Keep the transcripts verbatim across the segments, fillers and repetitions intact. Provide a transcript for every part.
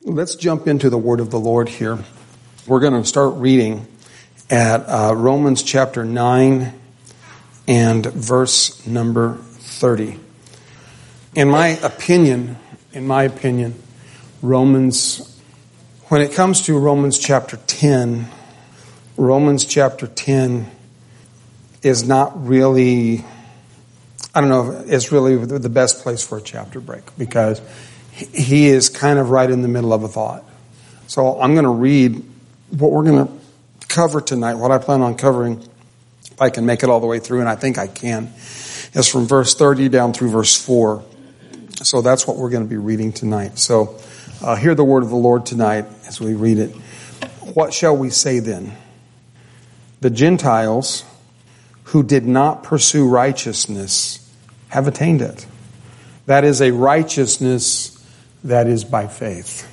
Let's jump into the word of the Lord here. We're going to start reading at uh, Romans chapter nine and verse number thirty. In my opinion, in my opinion, Romans, when it comes to Romans chapter ten, Romans chapter ten is not really, I don't know if it's really the best place for a chapter break, because he is kind of right in the middle of a thought. So I'm going to read what we're going to cover tonight, what I plan on covering, if I can make it all the way through, and I think I can. It's from verse thirty down through verse four. So that's what we're going to be reading tonight. So uh, hear the word of the Lord tonight as we read it. What shall we say then? The Gentiles who did not pursue righteousness have attained it. That is a righteousness that is by faith.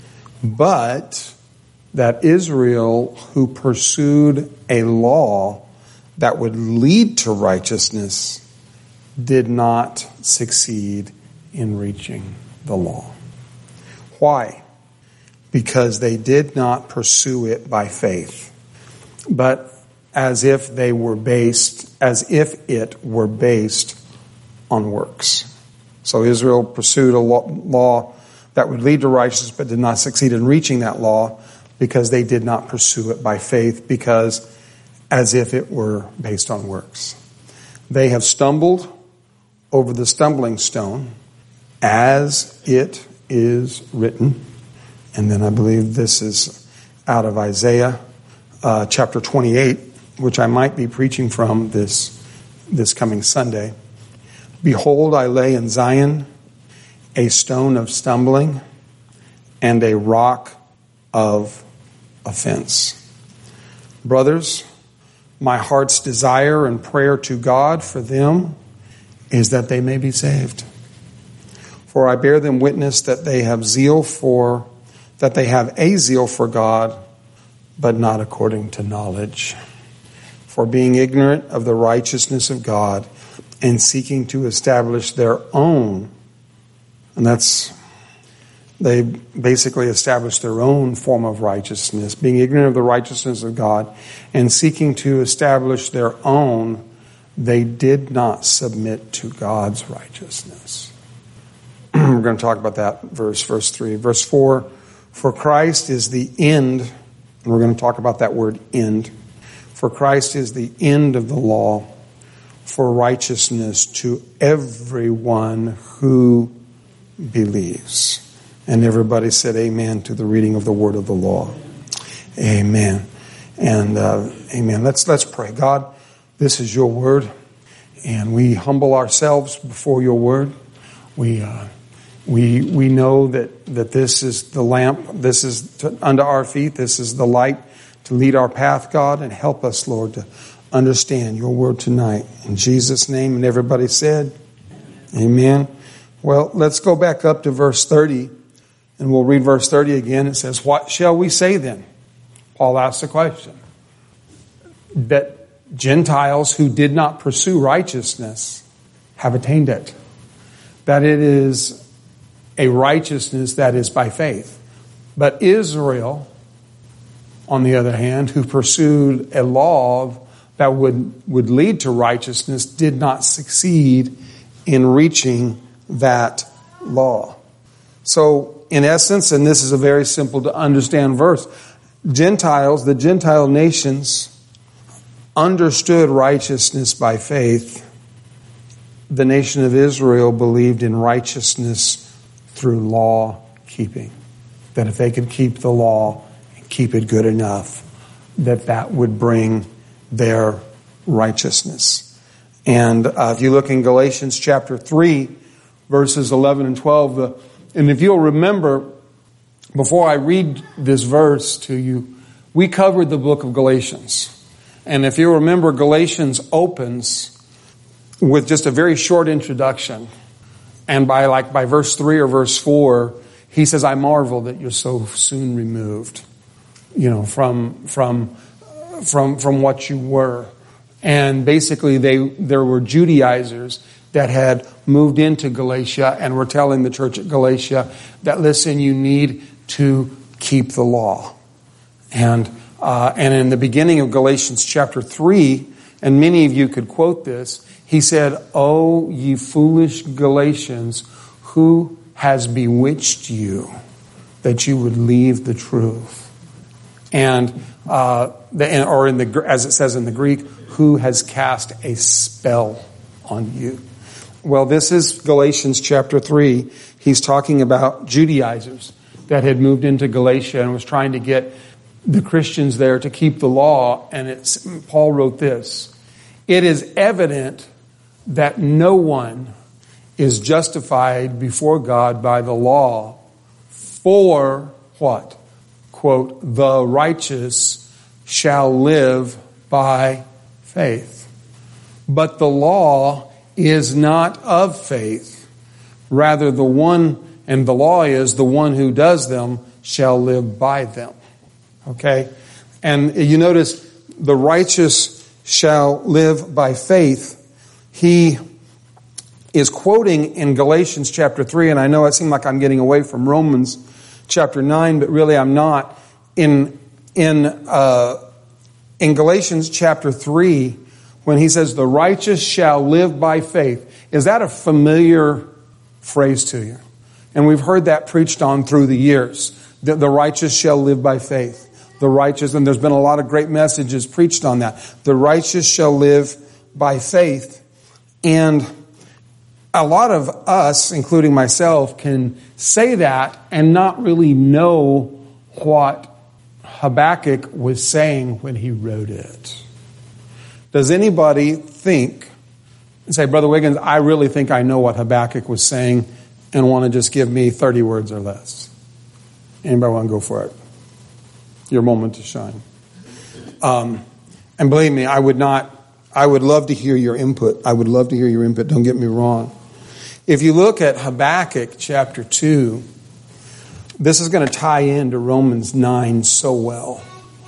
But that Israel who pursued a law that would lead to righteousness did not succeed in reaching the law. Why? Because they did not pursue it by faith, but as if they were based, as if it were based on works. So Israel pursued a law that would lead to righteousness, but did not succeed in reaching that law because they did not pursue it by faith, because as if it were based on works. They have stumbled over the stumbling stone, as it is written. And then I believe this is out of Isaiah uh, chapter twenty-eight, which I might be preaching from this, this coming Sunday. Behold, I lay in Zion a stone of stumbling and a rock of offense. Brothers, my heart's desire and prayer to God for them is that they may be saved. For I bear them witness that they have zeal for, that they have a zeal for God, but not according to knowledge. For being ignorant of the righteousness of God and seeking to establish their own, and that's, they basically established their own form of righteousness, being ignorant of the righteousness of God and seeking to establish their own, they did not submit to God's righteousness. We're going to talk about that verse, verse three. Verse four, for Christ is the end, and we're going to talk about that word end. For Christ is the end of the law for righteousness to everyone who believes. And everybody said amen to the reading of the word of the law. Amen. And uh, amen. Let's let's pray. God, this is your word, and we humble ourselves before your word. We uh, we we know that, that this is the lamp, this is to, unto our feet, this is the light to lead our path, God, and help us, Lord, to understand your word tonight. In Jesus' name, and everybody said, amen. Well, let's go back up to verse thirty, and we'll read verse thirty again. It says, what shall we say then? Paul asks the question. That Gentiles who did not pursue righteousness have attained it. That it is a righteousness that is by faith. But Israel, on the other hand, who pursued a law that would, would lead to righteousness, did not succeed in reaching that law. So, in essence, and this is a very simple to understand verse, Gentiles, the Gentile nations, understood righteousness by faith. The nation of Israel believed in righteousness through law keeping. That if they could keep the law and keep it good enough, that that would bring their righteousness. And uh, if you look in Galatians chapter three, verses eleven and twelve, the, and if you'll remember, before I read this verse to you, we covered the book of Galatians. And if you remember, Galatians opens with just a very short introduction. And by like by verse three or verse four, he says, I marvel that you're so soon removed, you know, from from from from what you were. And basically they there were Judaizers that had moved into Galatia and were telling the church at Galatia that, listen, you need to keep the law. And uh, and in the beginning of Galatians chapter three, and many of you could quote this, he said, "O ye foolish Galatians, who has bewitched you that you would leave the truth?" And uh, the, or in the as it says in the Greek, "Who has cast a spell on you?" Well, this is Galatians chapter three. He's talking about Judaizers that had moved into Galatia and was trying to get the Christians there to keep the law. And it's, Paul wrote this: "It is evident that no one is justified before God by the law, for" what? Quote, "the righteous shall live by faith. But the law is not of faith. Rather, the one, and the law is the one who does them shall live by them." Okay? And you notice, the righteous shall live by faith. He is quoting in Galatians chapter three, and I know it seemed like I'm getting away from Romans chapter nine, but really I'm not. In in uh, in Galatians chapter three, when he says, "The righteous shall live by faith," is that a familiar phrase to you? And we've heard that preached on through the years, that the righteous shall live by faith. The righteous, and there's been a lot of great messages preached on that. The righteous shall live by faith. And a lot of us, including myself, can say that and not really know what Habakkuk was saying when he wrote it. Does anybody think and say, "Brother Wiggins, I really think I know what Habakkuk was saying," and want to just give me thirty words or less? Anybody want to go for it? Your moment to shine. Um, and believe me, I would not, I would love to hear your input. I would love to hear your input. Don't get me wrong. If you look at Habakkuk chapter two, this is going to tie into Romans nine so well.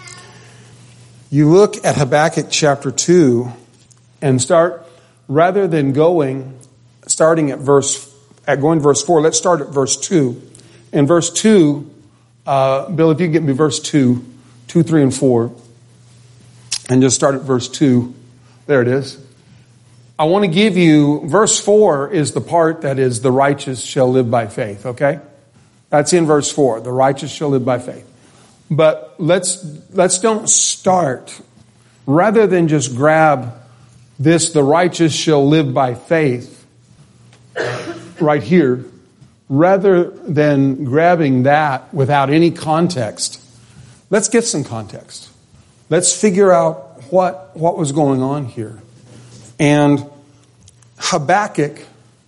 You look at Habakkuk chapter two and start, rather than going, starting at verse, at going verse four, let's start at verse two. In verse two, uh, Bill, if you get me verse two, two, three, and four, and just start at verse two. There it is. I want to give you, verse four is the part that is, "the righteous shall live by faith," okay? That's in verse four. The righteous shall live by faith. But let's let's don't start, rather than just grab this, "the righteous shall live by faith," right here, rather than grabbing that without any context, let's get some context. Let's figure out what, what was going on here. And Habakkuk,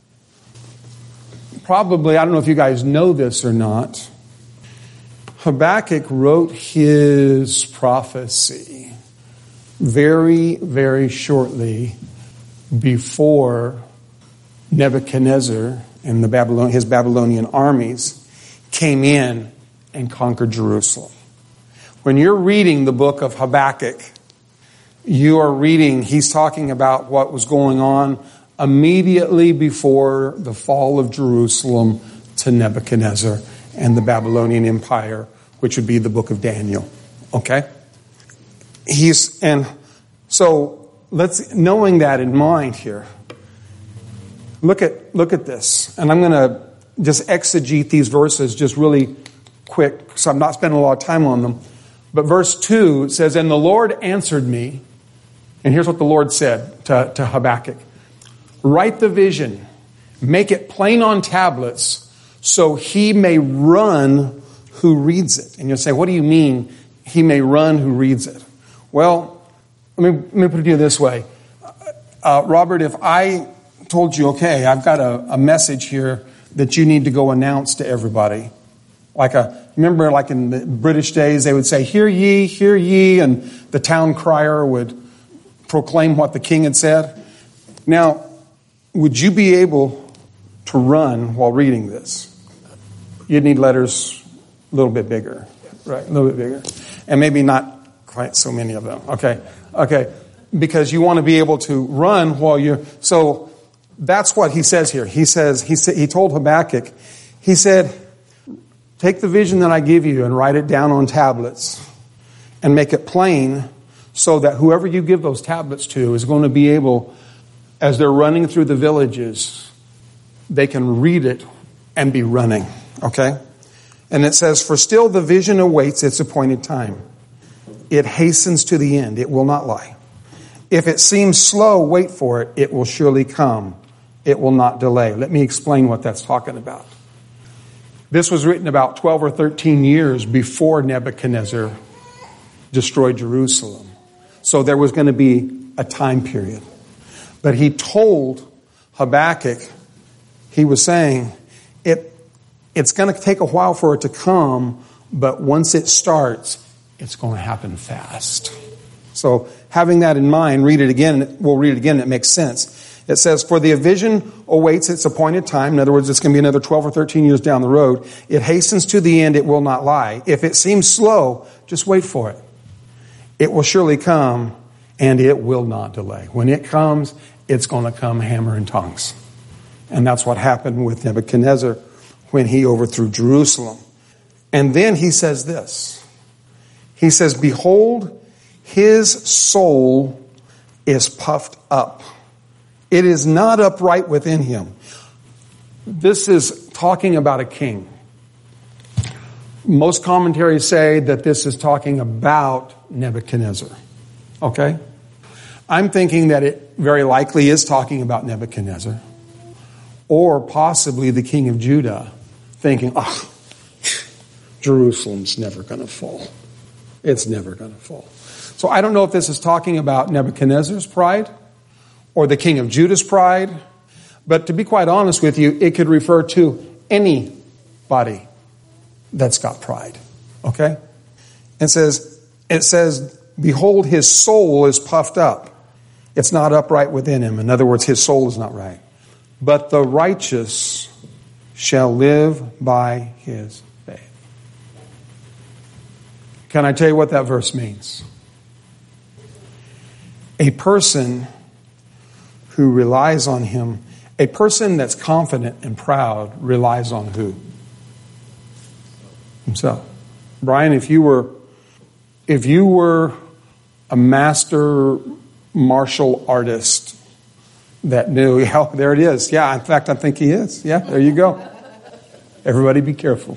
probably, I don't know if you guys know this or not, Habakkuk wrote his prophecy very, very shortly before Nebuchadnezzar and the Babylon, his Babylonian armies came in and conquered Jerusalem. When you're reading the book of Habakkuk, you are reading, he's talking about what was going on immediately before the fall of Jerusalem to Nebuchadnezzar and the Babylonian Empire, which would be the book of Daniel. Okay? He's, and so let's, knowing that in mind here, look at, look at this. And I'm going to just exegete these verses just really quick, so I'm not spending a lot of time on them. But verse two says, "And the Lord answered me," and here's what the Lord said to, to Habakkuk: "Write the vision, make it plain on tablets, so he may run who reads it." And you'll say, "What do you mean, he may run who reads it?" Well, let me, let me put it to you this way. Uh, Robert, if I told you, okay, I've got a, a message here that you need to go announce to everybody. Like a, remember like in the British days, they would say, "Hear ye, hear ye," and the town crier would proclaim what the king had said. Now, would you be able to run while reading this? You'd need letters a little bit bigger, right? A little bit bigger. And maybe not quite so many of them. Okay. Okay. Because you want to be able to run while you're, so that's what he says here. He says, he said, he told Habakkuk, he said, take the vision that I give you and write it down on tablets and make it plain so that whoever you give those tablets to is going to be able, as they're running through the villages, they can read it and be running. Okay? And it says, for still the vision awaits its appointed time. It hastens to the end. It will not lie. If it seems slow, wait for it. It will surely come. It will not delay. Let me explain what that's talking about. This was written about twelve or thirteen years before Nebuchadnezzar destroyed Jerusalem. So there was going to be a time period. But he told Habakkuk, he was saying, it, it's going to take a while for it to come, but once it starts, it's going to happen fast. So having that in mind, read it again. We'll read it again. It makes sense. It says, for the vision awaits its appointed time. In other words, it's going to be another twelve or thirteen years down the road. It hastens to the end. It will not lie. If it seems slow, just wait for it. It will surely come, and it will not delay. When it comes, it's going to come hammer and tongs. And that's what happened with Nebuchadnezzar when he overthrew Jerusalem. And then he says this. He says, behold, his soul is puffed up. It is not upright within him. This is talking about a king. Most commentaries say that this is talking about Nebuchadnezzar. Okay? I'm thinking that it very likely is talking about Nebuchadnezzar. Or possibly the king of Judah thinking, oh, Jerusalem's never going to fall. It's never going to fall. So I don't know if this is talking about Nebuchadnezzar's pride or the king of Judah's pride. But to be quite honest with you, it could refer to anybody that's got pride. Okay? It says, it says, behold, his soul is puffed up. It's not upright within him. In other words, his soul is not right. But the righteous shall live by his faith. Can I tell you what that verse means? A person who relies on him, a person that's confident and proud relies on who? Himself. Brian, if you were if you were a master martial artist that knew, yeah, there it is. Yeah, in fact, I think he is. Yeah, there you go. Everybody be careful.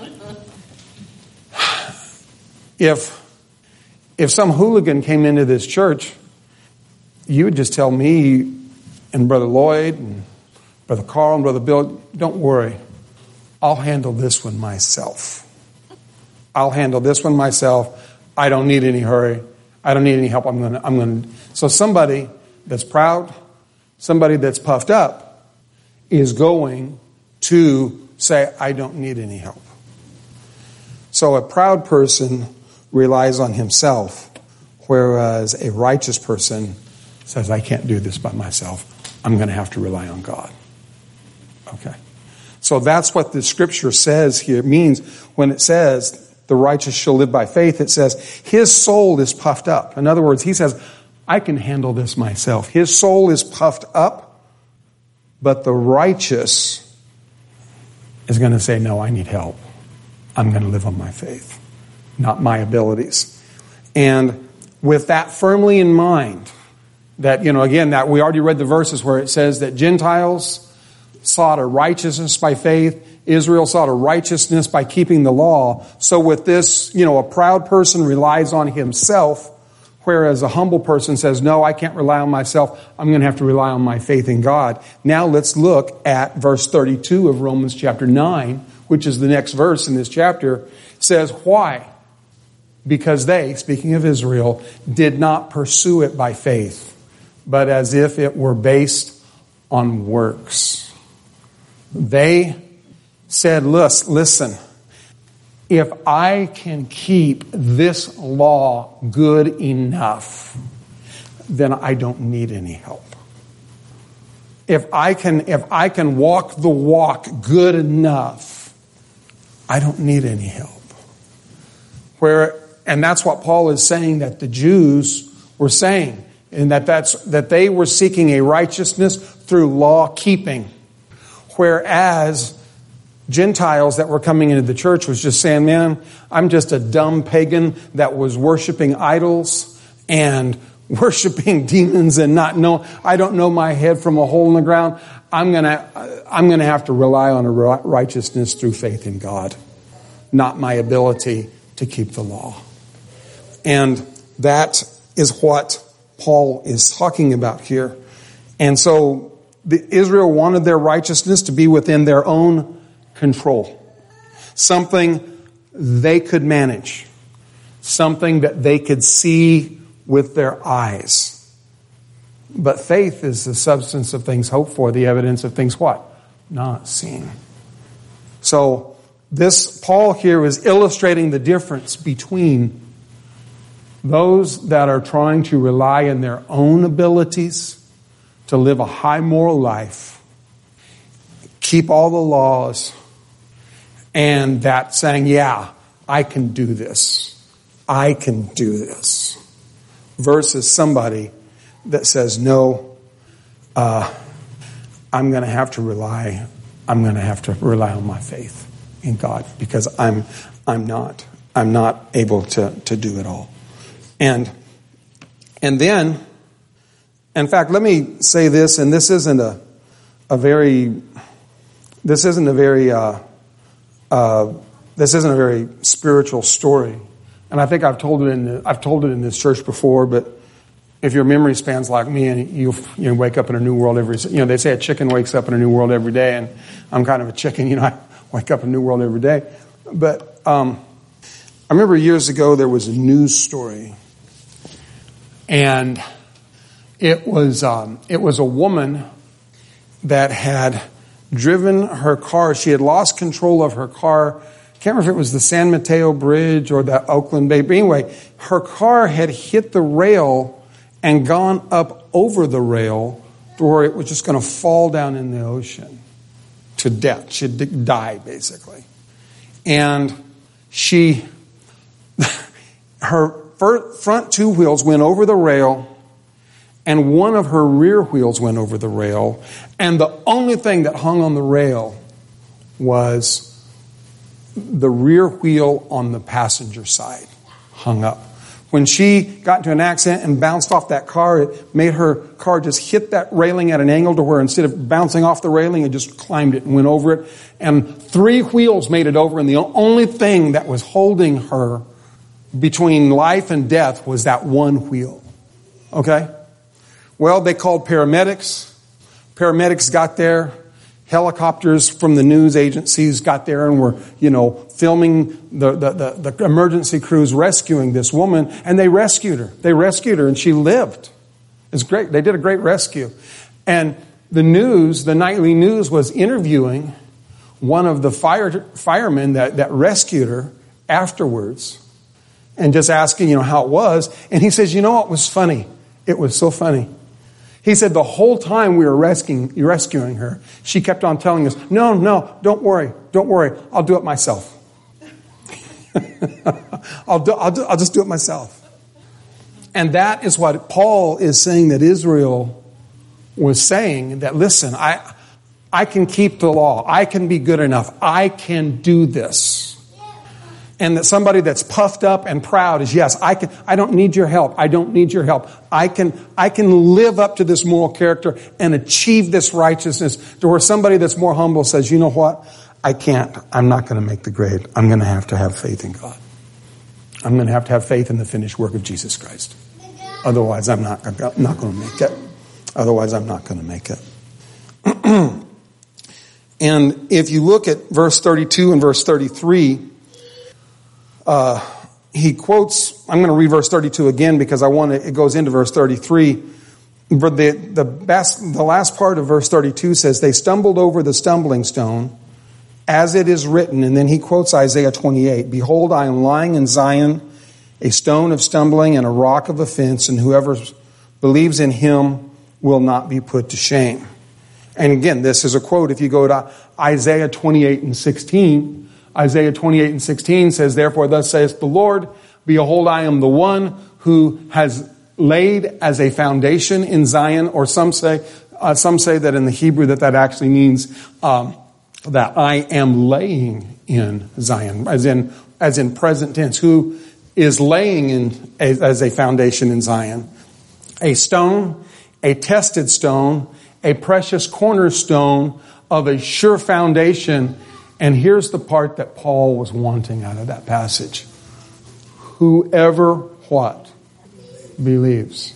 If if some hooligan came into this church, you would just tell me and Brother Lloyd and Brother Carl and Brother Bill, don't worry. I'll handle this one myself. I'll handle this one myself. I don't need any hurry. I don't need any help. I'm gonna I'm gonna So somebody that's proud, somebody that's puffed up is going to say, I don't need any help. So a proud person relies on himself, whereas a righteous person says, I can't do this by myself. I'm going to have to rely on God. Okay. So that's what the scripture says here. It means when it says the righteous shall live by faith, it says his soul is puffed up. In other words, he says, I can handle this myself. His soul is puffed up, but the righteous is going to say, no, I need help. I'm going to live on my faith, not my abilities. And with that firmly in mind, that, you know, again, that we already read the verses where it says that Gentiles sought a righteousness by faith. Israel sought a righteousness by keeping the law. So with this, you know, a proud person relies on himself, whereas a humble person says, no, I can't rely on myself. I'm going to have to rely on my faith in God. Now let's look at verse thirty-two of Romans chapter nine, which is the next verse in this chapter. It says, why? Because they, speaking of Israel, did not pursue it by faith, but as if it were based on works. They said, listen, if I can keep this law good enough, then I don't need any help. If I can, if I can walk the walk good enough, I don't need any help. Where, and that's what Paul is saying that the Jews were saying, and that that's that they were seeking a righteousness through law keeping, whereas Gentiles that were coming into the church was just saying, man, I'm just a dumb pagan that was worshiping idols and worshiping demons and not know, I don't know my head from a hole in the ground. I'm going to, I'm going to have to rely on a righteousness through faith in God, not my ability to keep the law. And that is what Paul is talking about here. And so the, Israel wanted their righteousness to be within their own control. Something they could manage. Something that they could see with their eyes. But faith is the substance of things hoped for, the evidence of things what? Not seen. So this Paul here is illustrating the difference between those that are trying to rely on their own abilities to live a high moral life, keep all the laws, and that saying, yeah, I can do this. I can do this. Versus somebody that says, no, uh, I'm going to have to rely, I'm going to have to rely on my faith in God because I'm, I'm not, I'm not able to, to do it all. And, and then, in fact, let me say this, and this isn't a, a very, this isn't a very, uh, uh, this isn't a very spiritual story. And I think I've told it in the, I've told it in this church before, but if your memory spans like me and you you wake up in a new world every, you know, they say a chicken wakes up in a new world every day, and I'm kind of a chicken, you know, I wake up in a new world every day. But um, I remember years ago there was a news story, and it was um, it was a woman that had driven her car. She had lost control of her car. Can't remember if it was the San Mateo Bridge or the Oakland Bay. But anyway, her car had hit the rail and gone up over the rail to where it was just going to fall down in the ocean to death. She'd die, basically. And she, her front two wheels went over the rail, and one of her rear wheels went over the rail, and the only thing that hung on the rail was the rear wheel on the passenger side hung up. When she got into an accident and bounced off that car, it made her car just hit that railing at an angle to where instead of bouncing off the railing, it just climbed it and went over it. And three wheels made it over, and the only thing that was holding her between life and death was that one wheel. Okay? Well, they called paramedics. Paramedics got there. Helicopters from the news agencies got there and were, you know, filming the, the, the, the emergency crews rescuing this woman, and they rescued her. They rescued her, and she lived. It's great. They did a great rescue. And the news, the nightly news, was interviewing one of the fire firemen that, that rescued her afterwards and just asking, you know, how it was. And he says, you know what was funny? It was so funny. He said the whole time we were rescuing, rescuing her, she kept on telling us, no, no, don't worry, don't worry, I'll do it myself. I'll, do, I'll, do, I'll just do it myself. And that is what Paul is saying that Israel was saying, that listen, I, I can keep the law, I can be good enough, I can do this. And that somebody that's puffed up and proud is, yes, I can, I don't need your help. I don't need your help. I can, I can live up to this moral character and achieve this righteousness, to where somebody that's more humble says, you know what? I can't. I'm not going to make the grade. I'm going to have to have faith in God. I'm going to have to have faith in the finished work of Jesus Christ. Otherwise, I'm not, I'm not going to make it. Otherwise, I'm not going to make it. And if you look at verse thirty-two and verse thirty-three, Uh, he quotes, I'm going to read verse thirty-two again because I want to, it goes into verse thirty-three. But the, the best, the last part of verse thirty-two says, they stumbled over the stumbling stone, as it is written. And then he quotes Isaiah twenty-eight. Behold, I am lying in Zion, a stone of stumbling and a rock of offense, and whoever believes in him will not be put to shame. And again, this is a quote. If you go to Isaiah twenty-eight and sixteen, Isaiah twenty-eight and sixteen says, therefore thus saith the Lord, behold, I am the one who has laid as a foundation in Zion. Or some say, uh, some say that in the Hebrew that that actually means um, that I am laying in Zion, as in as in present tense, who is laying in as, as a foundation in Zion, a stone, a tested stone, a precious cornerstone of a sure foundation. And here's the part that Paul was wanting out of that passage. Whoever what? Believes.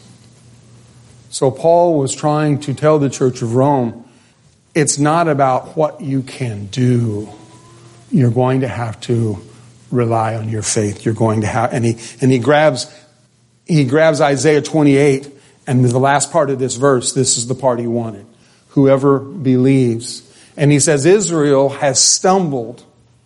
So Paul was trying to tell the church of Rome, it's not about what you can do. You're going to have to rely on your faith. You're going to have, and he and he grabs he grabs Isaiah twenty-eight, and the last part of this verse, this is the part he wanted. Whoever believes. And he says Israel has stumbled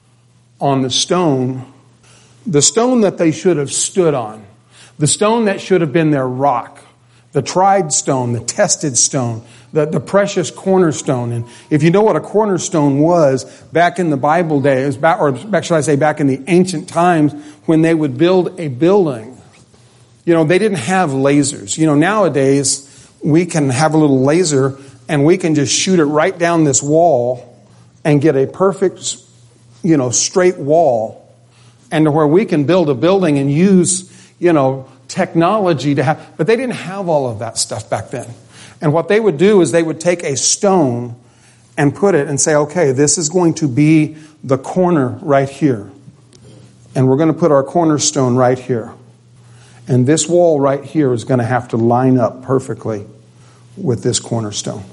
on the stone, the stone that they should have stood on, the stone that should have been their rock, the tried stone, the tested stone, the, the precious cornerstone. And if you know what a cornerstone was back in the Bible days, back, or back, should I say back in the ancient times when they would build a building, you know, they didn't have lasers. You know, nowadays we can have a little laser and we can just shoot it right down this wall and get a perfect, you know, straight wall, and to where we can build a building and use, you know, technology to have, but they didn't have all of that stuff back then. And what they would do is they would take a stone and put it and say, okay, this is going to be the corner right here. And we're going to put our cornerstone right here. And this wall right here is going to have to line up perfectly with this cornerstone.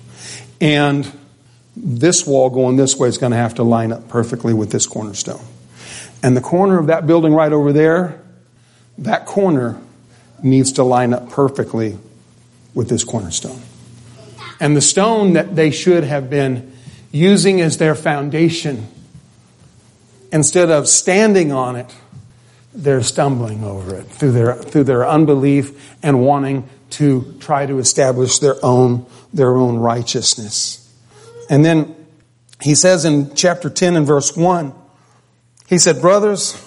And this wall going this way is going to have to line up perfectly with this cornerstone. And the corner of that building right over there, that corner needs to line up perfectly with this cornerstone. And the stone that they should have been using as their foundation, instead of standing on it, they're stumbling over it through their through their unbelief and wanting to try to establish their own their own righteousness. And then he says in chapter ten and verse one, he said, brothers,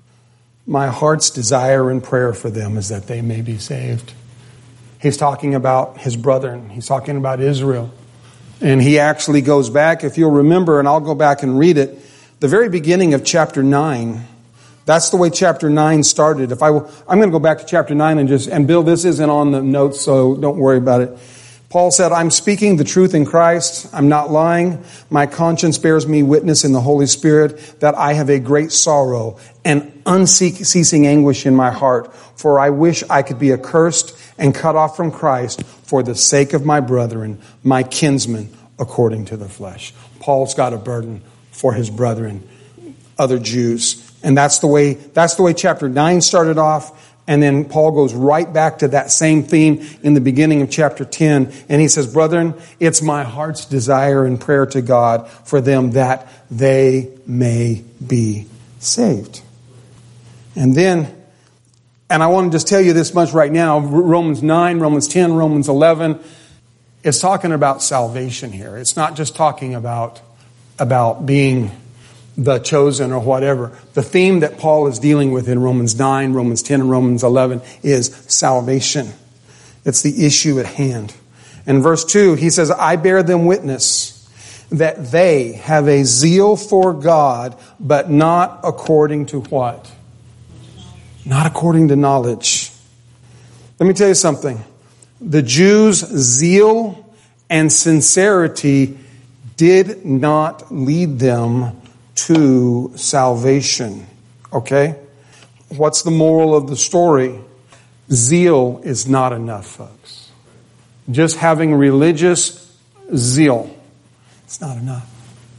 my heart's desire and prayer for them is that they may be saved. He's talking about his brethren. He's talking about Israel. And he actually goes back, if you'll remember, and I'll go back and read it, the very beginning of chapter nine. That's the way chapter nine started. If I, I'm going to go back to chapter nine and just, and Bill, this isn't on the notes, so don't worry about it. Paul said, I'm speaking the truth in Christ. I'm not lying. My conscience bears me witness in the Holy Spirit that I have a great sorrow and unceasing anguish in my heart. For I wish I could be accursed and cut off from Christ for the sake of my brethren, my kinsmen, according to the flesh. Paul's got a burden for his brethren, other Jews. And that's the way, that's the way chapter nine started off. And then Paul goes right back to that same theme in the beginning of chapter ten. And he says, brethren, it's my heart's desire and prayer to God for them that they may be saved. And then, and I want to just tell you this much right now, Romans nine, Romans ten, Romans eleven, it's talking about salvation here. It's not just talking about, about being the chosen or whatever. The theme that Paul is dealing with in Romans nine, Romans ten, and Romans eleven is salvation. It's the issue at hand. In verse two, he says, I bear them witness that they have a zeal for God, but not according to what? Not according to knowledge. Let me tell you something. The Jews' zeal and sincerity did not lead them to salvation. Okay? What's the moral of the story? Zeal is not enough, folks. Just having religious zeal, it's not enough.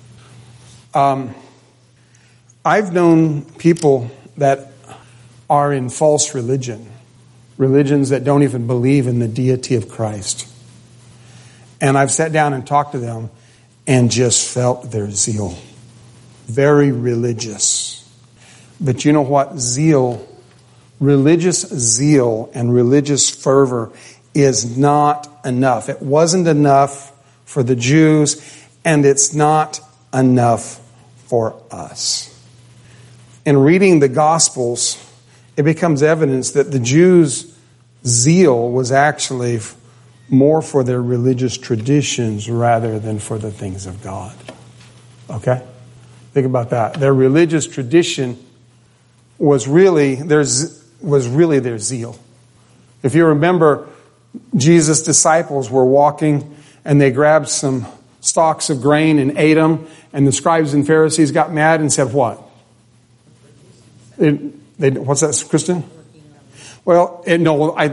Um, I've known people that are in false religion, religions that don't even believe in the deity of Christ. And I've sat down and talked to them and just felt their zeal. Very religious. But you know what? Zeal, religious zeal and religious fervor is not enough. It wasn't enough for the Jews, and it's not enough for us. In reading the Gospels, it becomes evidence that the Jews' zeal was actually more for their religious traditions rather than for the things of God. Okay? Think about that. Their religious tradition was really their, was really their zeal. If you remember, Jesus' disciples were walking and they grabbed some stalks of grain and ate them, and the scribes and Pharisees got mad and said what? They, they, what's that, Kristen? Well, it, no, I...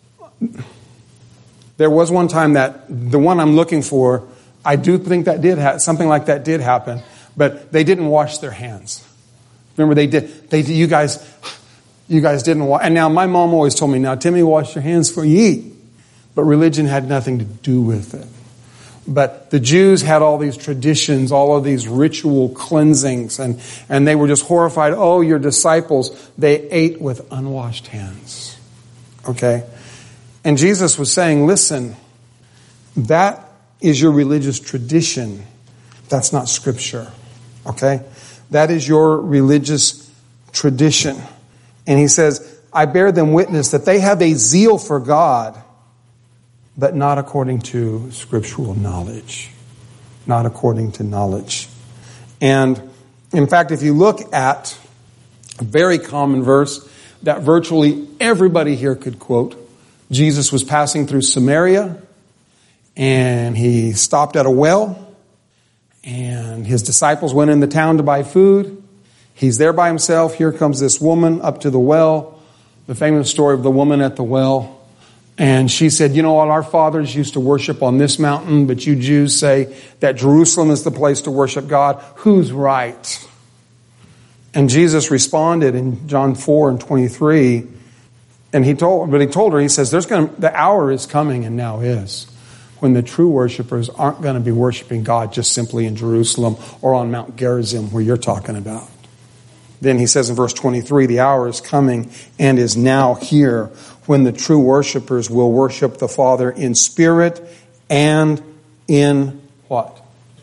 There was one time that the one I'm looking for, I do think that did ha- something like that did happen, but they didn't wash their hands. Remember, they did. They you guys, you guys didn't wash. And now my mom always told me, "Now, Timmy, wash your hands before you eat." But religion had nothing to do with it. But the Jews had all these traditions, all of these ritual cleansings, and and they were just horrified. Oh, your disciples, they ate with unwashed hands. Okay. And Jesus was saying, listen, that is your religious tradition. That's not Scripture. Okay? That is your religious tradition. And he says, I bear them witness that they have a zeal for God, but not according to scriptural knowledge. Not according to knowledge. And in fact, if you look at a very common verse that virtually everybody here could quote, Jesus was passing through Samaria, and he stopped at a well, and his disciples went in the town to buy food. He's there by himself. Here comes this woman up to the well, the famous story of the woman at the well. And she said, you know what, our fathers used to worship on this mountain, but you Jews say that Jerusalem is the place to worship God. Who's right? And Jesus responded in John four and twenty-three, And he told, but he told her, he says, "There's going to, the hour is coming, and now is, when the true worshipers aren't going to be worshiping God just simply in Jerusalem or on Mount Gerizim where you're talking about." Then he says in verse twenty-three, "The hour is coming and is now here when the true worshipers will worship the Father in spirit and in" what?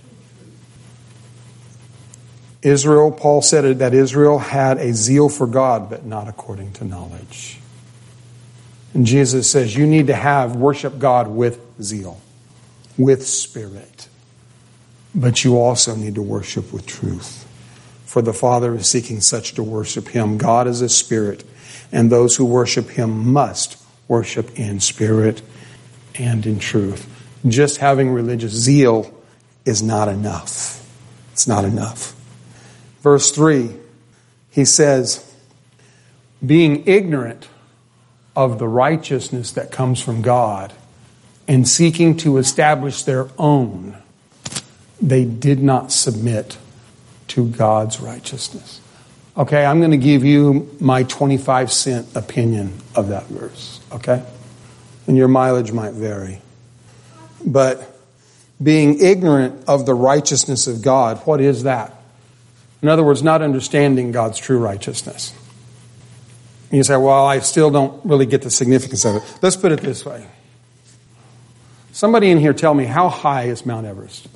Israel, Paul said it, that Israel had a zeal for God, but not according to knowledge. And Jesus says you need to have worship God with zeal, with spirit. But you also need to worship with truth. For the Father is seeking such to worship Him. God is a spirit, and those who worship Him must worship in spirit and in truth. Just having religious zeal is not enough. It's not enough. Verse three, he says, being ignorant of the righteousness that comes from God and seeking to establish their own, they did not submit to God's righteousness. Okay, I'm going to give you my twenty-five cent opinion of that verse, okay? And your mileage might vary. But being ignorant of the righteousness of God, what is that? In other words, not understanding God's true righteousness. And you say, well, I still don't really get the significance of it. Let's put it this way. Somebody in here tell me, how high is Mount Everest?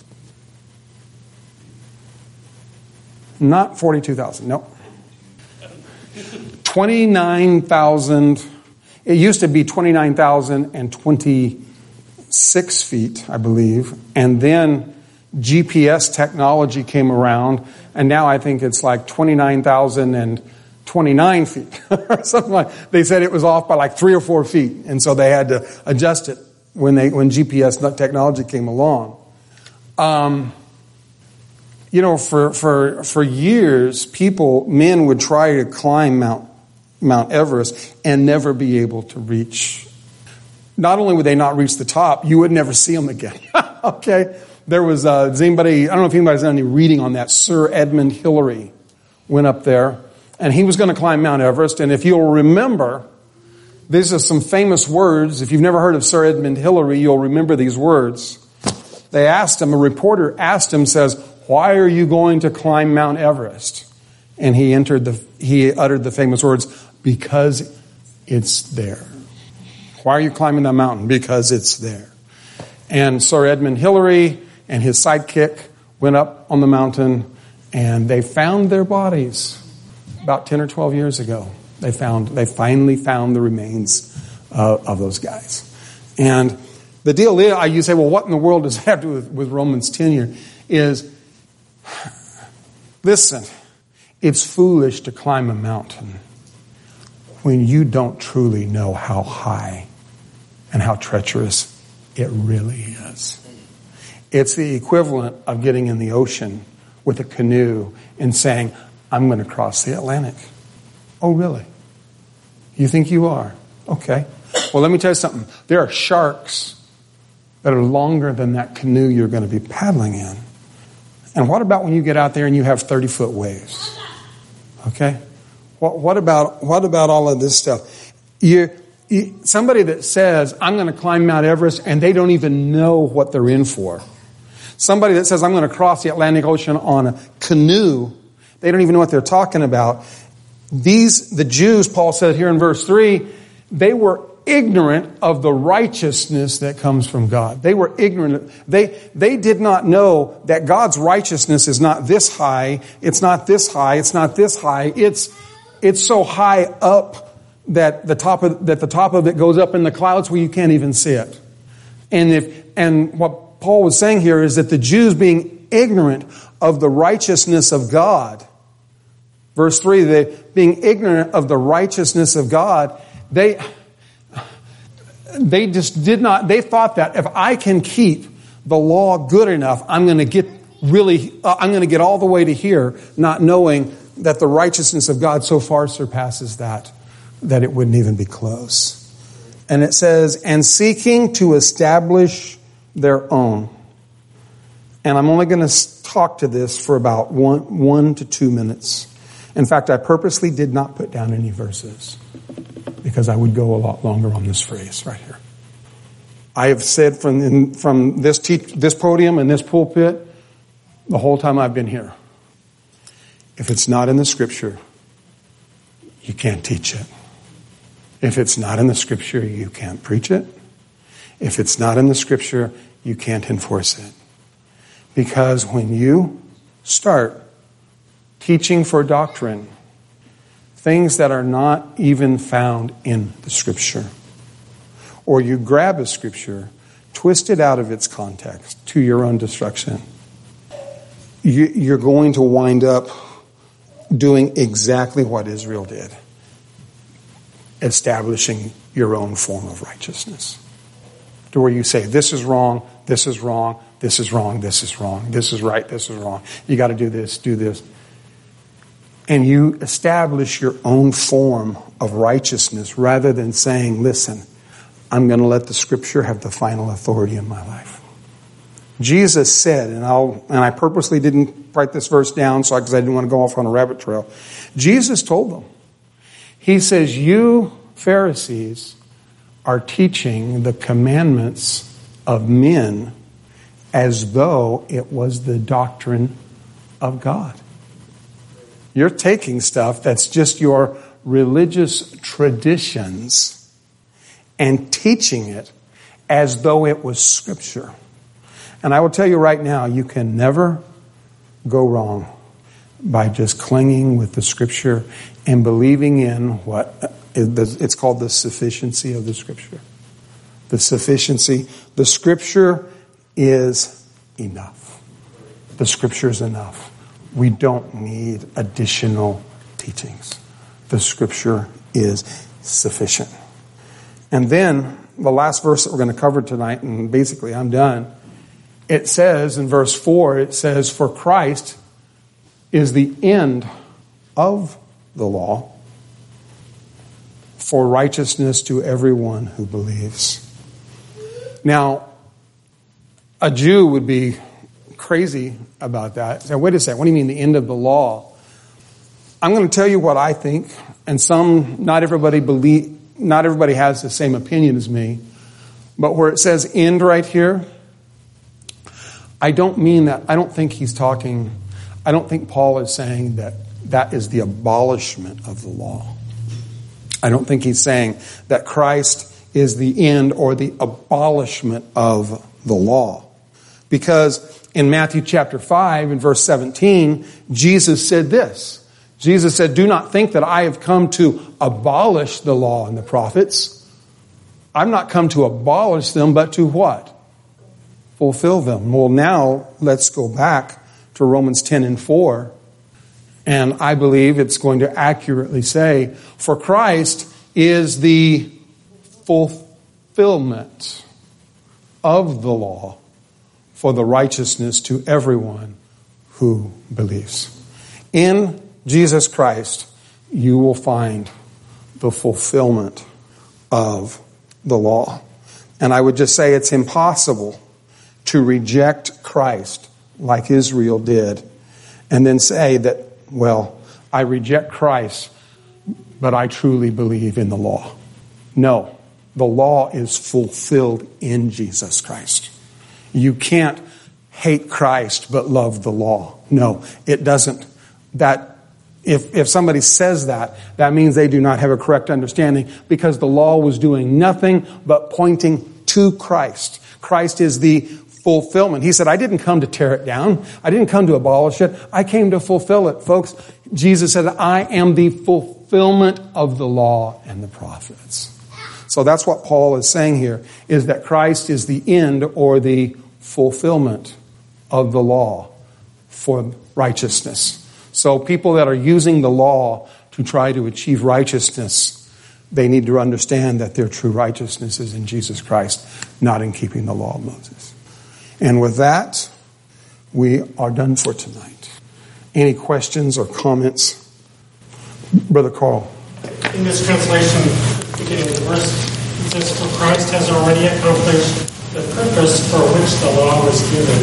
Not forty-two thousand, no. twenty-nine thousand, it used to be twenty-nine thousand twenty-six feet, I believe. And then G P S technology came around, and now I think it's like twenty-nine thousand twenty-nine feet or something like. They said it was off by like three or four feet, and so they had to adjust it when they when G P S technology came along. Um, you know, for for for years, people, men would try to climb Mount Mount Everest and never be able to reach. Not only would they not reach the top, you would never see them again. Okay. There was, uh, does anybody, I don't know if anybody's done any reading on that. Sir Edmund Hillary went up there, and he was going to climb Mount Everest. And if you'll remember, these are some famous words. If you've never heard of Sir Edmund Hillary, you'll remember these words. They asked him, a reporter asked him, says, "Why are you going to climb Mount Everest?" And he entered the, he uttered the famous words, "Because it's there." Why are you climbing that mountain? Because it's there. And Sir Edmund Hillary and his sidekick went up on the mountain, and they found their bodies about ten or twelve years ago. They found, they finally found the remains uh, of those guys. And the deal is, you say, well, what in the world does that have to do with, with Romans ten here? Is Listen, it's foolish to climb a mountain when you don't truly know how high and how treacherous it really is. It's the equivalent of getting in the ocean with a canoe and saying, I'm going to cross the Atlantic. Oh, really? You think you are? Okay. Well, let me tell you something. There are sharks that are longer than that canoe you're going to be paddling in. And what about when you get out there and you have thirty-foot waves? Okay? What, what about what about all of this stuff? You, you, somebody that says, I'm going to climb Mount Everest, and they don't even know what they're in for. Somebody that says, I'm going to cross the Atlantic Ocean on a canoe, they don't even know what they're talking about. These, the Jews, Paul said here in verse three, they were ignorant of the righteousness that comes from God. They were ignorant. They, they did not know that God's righteousness is not this high. It's not this high. It's not this high. It's, it's so high up that the top of, that the top of it goes up in the clouds where you can't even see it. And if, and what Paul was saying here is that the Jews, being ignorant of the righteousness of God, verse three, they being ignorant of the righteousness of God, they, They just did not, they thought that if I can keep the law good enough, I'm going to get really, uh, I'm going to get all the way to here, not knowing that the righteousness of God so far surpasses that, that it wouldn't even be close. And it says, and seeking to establish their own. And I'm only going to talk to this for about one, one to two minutes. In fact, I purposely did not put down any verses, because I would go a lot longer on this phrase right here. I have said from in, from this te- this podium and this pulpit the whole time I've been here, if it's not in the Scripture, you can't teach it. If it's not in the Scripture, you can't preach it. If it's not in the Scripture, you can't enforce it. Because when you start teaching for doctrine things that are not even found in the Scripture, or you grab a Scripture, twist it out of its context to your own destruction, you, you're going to wind up doing exactly what Israel did, establishing your own form of righteousness. To where you say, this is wrong, this is wrong, this is wrong, this is wrong, this is right, this is wrong. You got to do this, do this. And you establish your own form of righteousness rather than saying, listen, I'm going to let the Scripture have the final authority in my life. Jesus said, and I'll and I purposely didn't write this verse down so because I didn't want to go off on a rabbit trail. Jesus told them, he says, you Pharisees are teaching the commandments of men as though it was the doctrine of God. You're taking stuff that's just your religious traditions and teaching it as though it was Scripture. And I will tell you right now, you can never go wrong by just clinging with the Scripture and believing in what it's called the sufficiency of the Scripture. The sufficiency. The Scripture is enough. The Scripture is enough. We don't need additional teachings. The Scripture is sufficient. And then the last verse that we're going to cover tonight, and basically I'm done, it says in verse four, it says, for Christ is the end of the law for righteousness to everyone who believes. Now, a Jew would be crazy about that. Say, wait a second, what do you mean the end of the law? I'm going to tell you what I think, and some, not everybody believe, not everybody has the same opinion as me, but where it says end right here, I don't mean that, I don't think he's talking, I don't think Paul is saying that that is the abolishment of the law. I don't think he's saying that Christ is the end or the abolishment of the law. Because in Matthew chapter five, in verse seventeen, Jesus said this. Jesus said, do not think that I have come to abolish the law and the prophets. I've not come to abolish them, but to what? Fulfill them. Well, now let's go back to Romans ten and four. And I believe it's going to accurately say, for Christ is the fulfillment of the law for the righteousness to everyone who believes. In Jesus Christ, you will find the fulfillment of the law. And I would just say it's impossible to reject Christ like Israel did and then say that, well, I reject Christ, but I truly believe in the law. No, the law is fulfilled in Jesus Christ. You can't hate Christ but love the law. No, it doesn't. That if if somebody says that, that means they do not have a correct understanding, because the law was doing nothing but pointing to Christ. Christ is the fulfillment. He said, I didn't come to tear it down. I didn't come to abolish it. I came to fulfill it, folks. Jesus said, I am the fulfillment of the law and the prophets. So that's what Paul is saying here, is that Christ is the end or the fulfillment of the law for righteousness. So people that are using the law to try to achieve righteousness, they need to understand that their true righteousness is in Jesus Christ, not in keeping the law of Moses. And with that, we are done for tonight. Any questions or comments? Brother Carl. In this translation, beginning with the verse, it says, for Christ has already accomplished the purpose for which the law was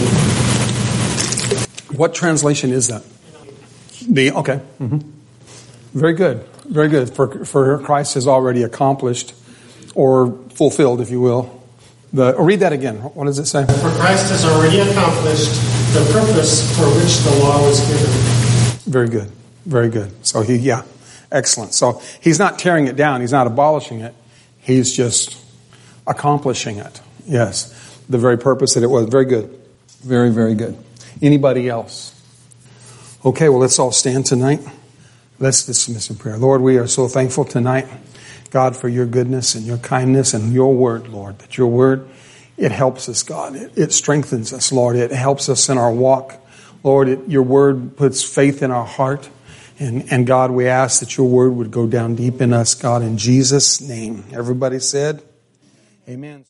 given. What translation is that? The okay. Mm-hmm. Very good. Very good. For for Christ has already accomplished or fulfilled, if you will. The or read that again. What does it say? For Christ has already accomplished the purpose for which the law was given. Very good. Very good. So he yeah. Excellent. So he's not tearing it down, he's not abolishing it. He's just accomplishing it. Yes. The very purpose that it was. Very good. Very, very good. Anybody else? Okay, well, let's all stand tonight. Let's dismiss in prayer. Lord, we are so thankful tonight, God, for your goodness and your kindness and your word, Lord, that your word, it helps us, God. It, it strengthens us, Lord. It helps us in our walk. Lord, it, your word puts faith in our heart. And, and God, we ask that your word would go down deep in us, God, in Jesus' name. Everybody said, amen.